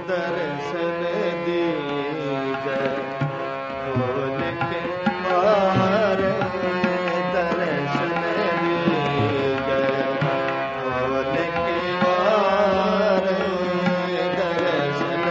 दर्शन दीजिए खोल के द्वार दर्शन दीजिए खोल के द्वार दर्शन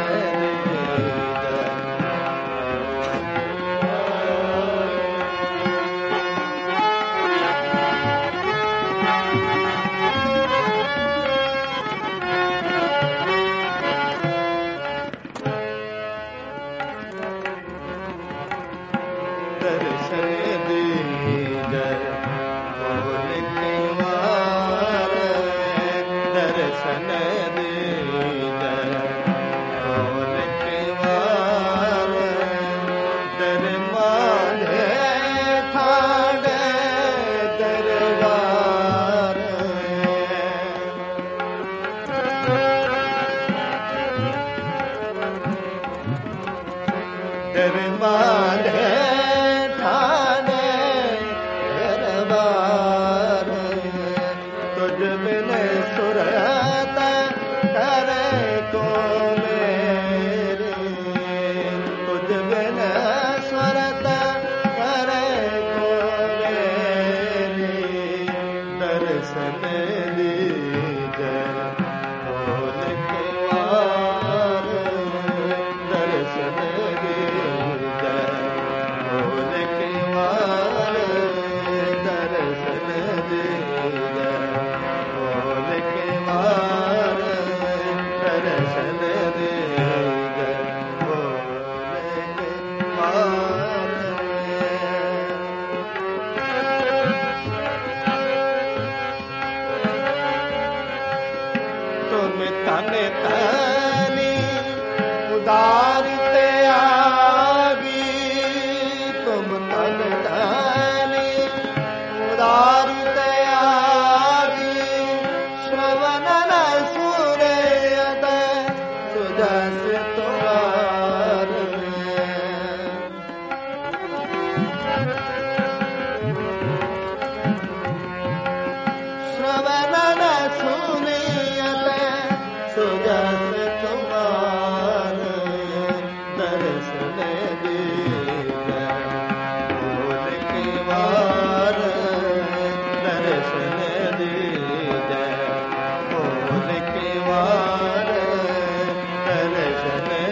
दर्शन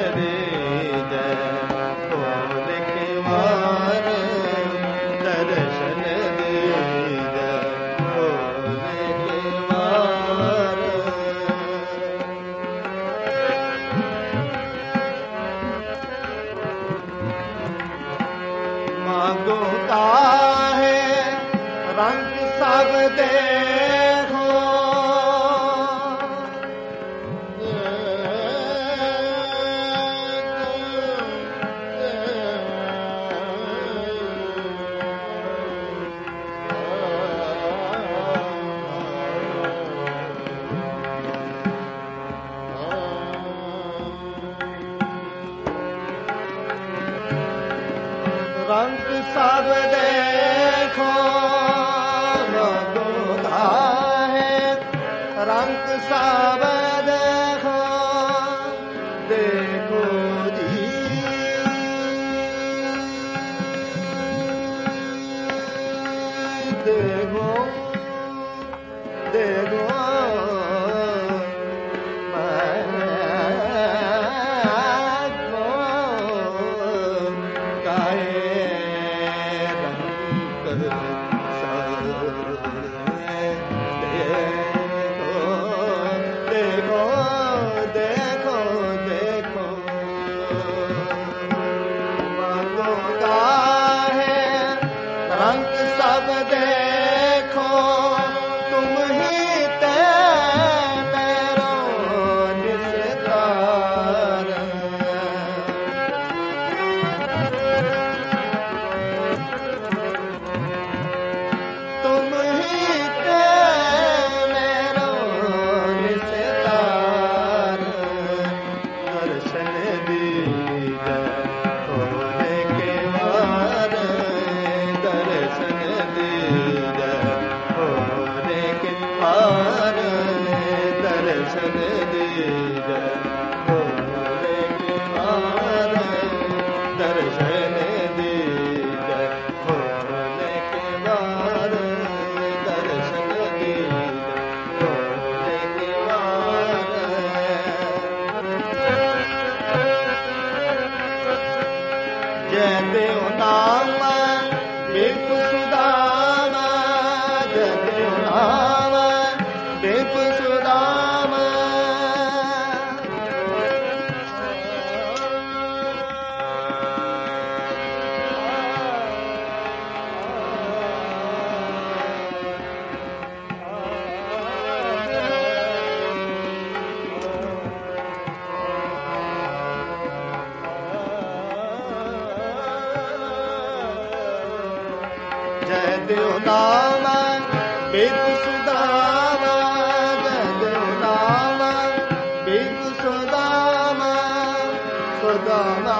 ਗਦਿਓ ਨਾਮ ਬਿਗੁ ਸੁਦਾਮਾ, ਗਦਿਓ ਨਾਮ ਬਿਗੁ ਸੁਦਾਮਾ, ਸੁਦਾਮਾ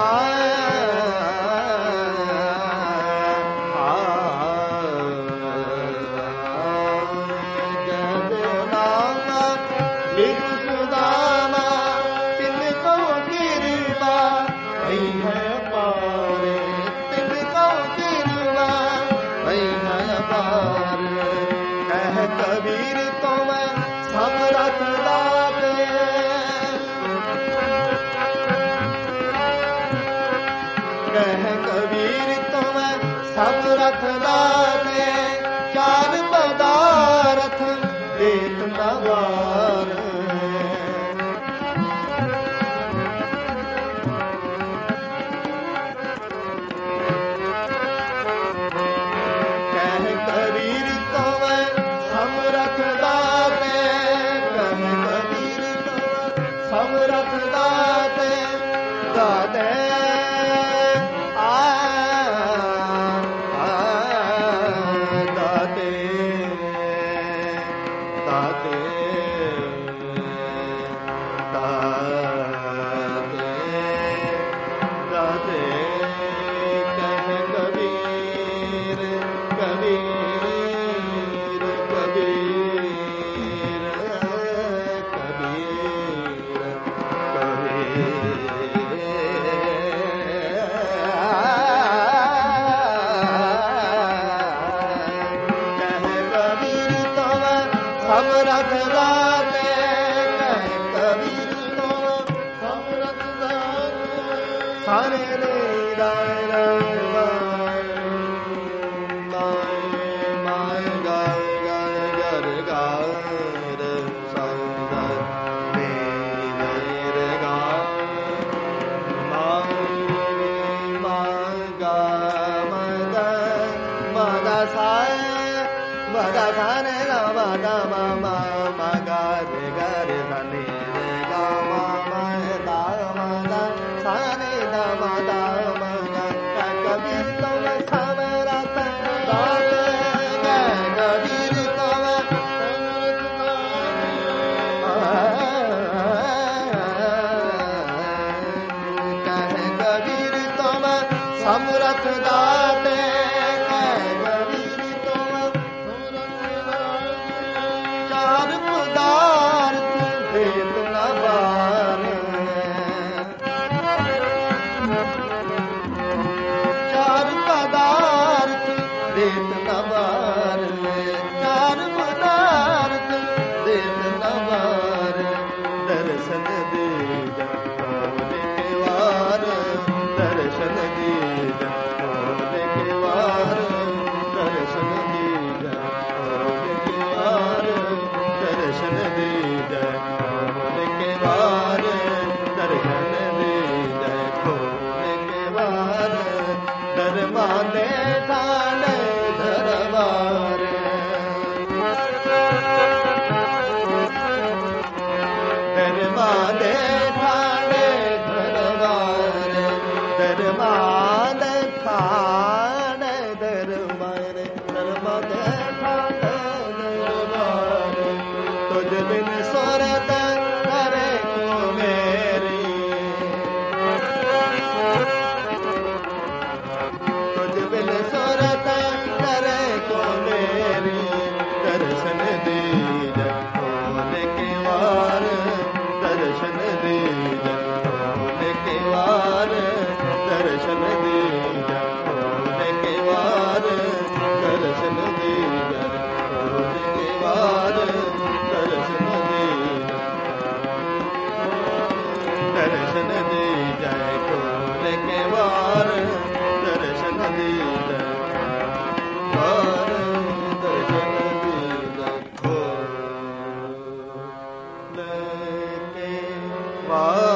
ਕਬੀਰ ਤੋਂ ਮੈਂ ਸਮਰਥ ਦਾਤੇ, ਕਹਿ ਕਬੀਰ ਤੋਂ ਮੈਂ ਸਮਰਥ ਦਾਤੇ, ਚਾਰ ਪਦਾਰਥ ਦੇਤ ਨਾ ਵਾਰ, ਕਹਿ ਕਬੀਰ ਤੋਂ ਮੈਂ ਸਮਰਥ ਦਾਤੇ, ਕਹਿ ਕਬੀਰ ਤੋਂ ਸਮਰਥ ਦਾਤੇ, ਦਾਤੇ ਦਾਤੇ ਦਾਤੇ ਦਾਤੇ, ਕਹਿ ਕਬੀਰ ਕਬੀਰ ਸਮਰਥ ਦਾਤੇ, ਕਹਿ ਕਬੀਰ ਤੋਂ ਸਮਰਥ ਦਾਤੇ, ਸਾਰੇ ਨੇ ਦਾਇ ਦਾਇ ਮਾਇ ਮਾਇ ਗਾਇ ਗਾਇ ਗਰ ਗਾਇ ਸੰਦਰ ਮੇਰੇ ਗਾਇ ਮਾਇ ਮਾਇ ਗਾ ਮਦਾ ਮਦਾ ਸਾਇ ਮਦਾ ਸਾਨੇ ਗਾ ਮਦਾ ਮਾ ਮਾ ਗਾ ਰੇ ਗਾ ਰੇ ਸਾਨੇ ਰੇ ਗਾ ਮਾ ਮਾ ਦਾ ਮਦਾ ਸਾਨੇ ਦਾ ਮਦਾ ਮਗਾ, ਕਬੀਰ ਤੋਂ ਮੈਂ ਸਮਰਥ ਦਾਤੇ, ਕਬੀਰ ਤੋਂ ਮੈਂ ਕਹਿ ਕਬੀਰ ਤੋਂ ਮੈਂ ਸਮਰਥ ਦਾਤੇ, ਚਾਰ ਪਦਾਰਥ ਦੇਤ ਨਾ ਵਾਰ, ਚਾਰ ਪਦਾਰਥ ਦੇਤ ਨਾ ਵਾਰ, ਚਾਰ ਪਦਾਰਥ ਦੇਤ ਨਾ ਵਾਰ, ਦਰਸ਼ਨ ਦੇ ਖੋਲੇ ਕੇ ਵਾਰ, ਦਰਸ਼ਨ ਦੇ ਖੋਲੇ ਕੇ ਵਾਰ, ਦਰਸ਼ਨ ਦੇ ਖੋਲੇ ਕੇ ਵਾਰ, ਦਰਸ਼ਨ ਦੇ ਖੋਲੇ ਕੇ ਵਾਰ, ਦਰਸ਼ਨ ਦੇ ਖੋਲੇ ਕੇ ਵਾਰ, ਦਰਮਾ ਦੇ ਥਾਣੇ ਦਰਬਾਰ, ਦਰਮਾ ਦੇ ਥਾਣੇ ਦਰਬਾਰ, ਦਰਮਾ ਦੇ ਥਾਣੇ ਦਰਬਾਰ, ਦਰਮਾ ਦੇ ਥਾਣੇ ਦਰਬਾਰ, ਤੁਝ ਬਿਨ ਸੁਰਤ ਕਰੇ ਕੋ ਮੇਰੀ, ਤੁਝ ਬਿਨ ਸੁਰਤ ਕਰੇ ਕੋ ਮੇਰੀ, ਦਰਸ਼ਨ ਦੀਦ ਖੋਲੇ ਕੇ ਵਾਰ, ਦਰਸ਼ਨ ਦੀਦ ਖੋਲੇ ਕੇ ਵਾਰ, ਦਰਸ਼ਨ ਦੀਦ ਖੋਲੇ ਕੇ ਵਾਰ, ਦਰਸ਼ਨ ਦੀਦ ਖੋਲੇ ਕੇ ਵਾਰ, ਦਰਸ਼ਨ ਦੀਦ, ਦਰਸ਼ਨ ਦੀਦ ਖੋਲੇ ਕੇ ਵਾਰ, ਦਰਸ਼ਨ ਦੀਦ ਵਾਰ, ਦਰਸ਼ਨ ਦੀਦ ਖੋਲੇ ਕੇ ਵਾਰ।